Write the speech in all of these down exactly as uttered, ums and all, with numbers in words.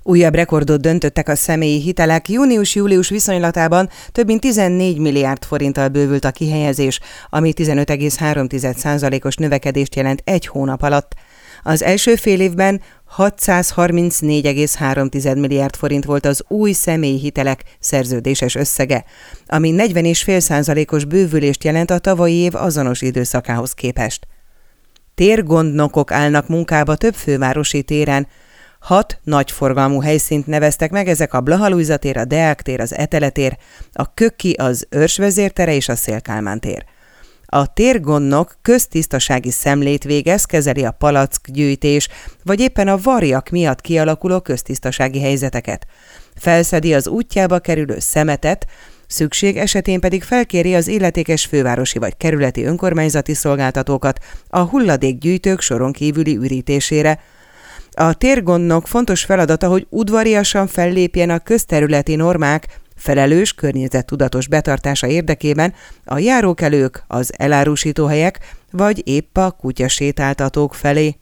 Újabb rekordot döntöttek a személyi hitelek. Június-július viszonylatában több mint tizennégy milliárd forinttal bővült a kihelyezés, ami tizenöt egész három százalékos növekedést jelent egy hónap alatt. Az első fél évben hatszázharmincnégy egész három milliárd forint volt az új személyi hitelek szerződéses összege, ami negyven egész öt százalékos bővülést jelent a tavalyi év azonos időszakához képest. Térgondnokok állnak munkába több fővárosi téren. Hat nagyforgalmú helyszínt neveztek meg, ezek a Blaha Lujza tér, a Deák tér, az Etele tér, a Köki, az Őrsvezér tere és a Széll-Kálmán tér. A térgondnok köztisztasági szemlét végez, kezeli a palackgyűjtés, vagy éppen a varjak miatt kialakuló köztisztasági helyzeteket. Felszedi az útjába kerülő szemetet, szükség esetén pedig felkéri az illetékes fővárosi vagy kerületi önkormányzati szolgáltatókat a hulladékgyűjtők soron kívüli ürítésére. A térgondnok fontos feladata, hogy udvariasan fellépjen a közterületi normák felelős, környezettudatos betartása érdekében a járókelők, az elárusítóhelyek vagy épp a kutyasétáltatók felé.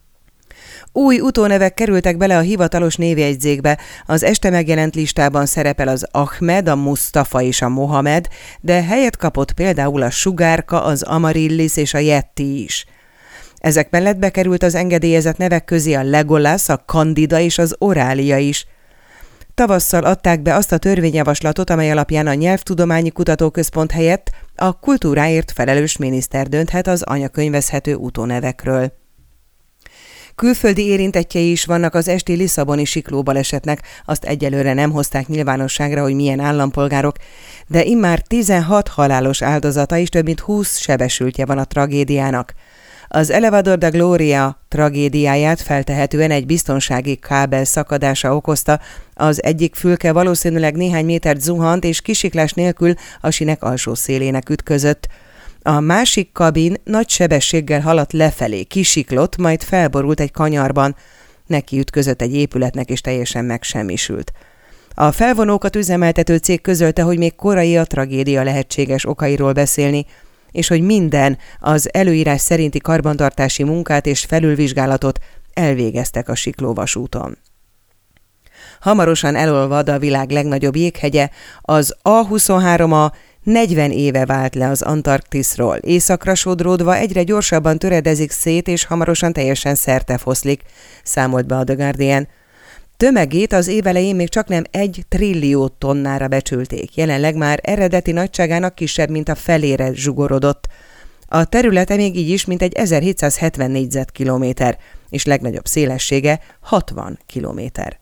Új utónevek kerültek bele a hivatalos névjegyzékbe. Az este megjelent listában szerepel az Ahmed, a Mustafa és a Mohamed, de helyet kapott például a Sugárka, az Amarillis és a Yeti is. Ezek mellett bekerült az engedélyezett nevek közé a Legolas, a Candida és az Orália is. Tavasszal adták be azt a törvényjavaslatot, amely alapján a Nyelvtudományi Kutatóközpont helyett a kultúráért felelős miniszter dönthet az anyakönyvezhető utónevekről. Külföldi érintettjei is vannak az esti lisszaboni siklóbalesetnek, azt egyelőre nem hozták nyilvánosságra, hogy milyen állampolgárok, de immár tizenhat halálos áldozata és több mint húsz sebesültje van a tragédiának. Az Elevador da Gloria tragédiáját feltehetően egy biztonsági kábel szakadása okozta, az egyik fülke valószínűleg néhány métert zuhant és kisiklás nélkül a sinek alsó szélének ütközött. A másik kabin nagy sebességgel haladt lefelé, kisiklott, majd felborult egy kanyarban, neki ütközött egy épületnek és teljesen megsemmisült. A felvonókat üzemeltető cég közölte, hogy még korai a tragédia lehetséges okairól beszélni, és hogy minden az előírás szerinti karbantartási munkát és felülvizsgálatot elvégeztek a siklóvasúton. Hamarosan elolvad a világ legnagyobb jéghegye, az á huszonhárom A negyven éve vált le az Antarktiszról. Északra sodródva egyre gyorsabban töredezik szét, és hamarosan teljesen szertefoszlik, számolt be a The Guardian. Tömegét az év elején még csaknem egy trillió tonnára becsülték, jelenleg már eredeti nagyságának kisebb, mint a felére zsugorodott. A területe még így is mintegy ezerhétszázhetven négyzetkilométer, és legnagyobb szélessége hatvan kilométer.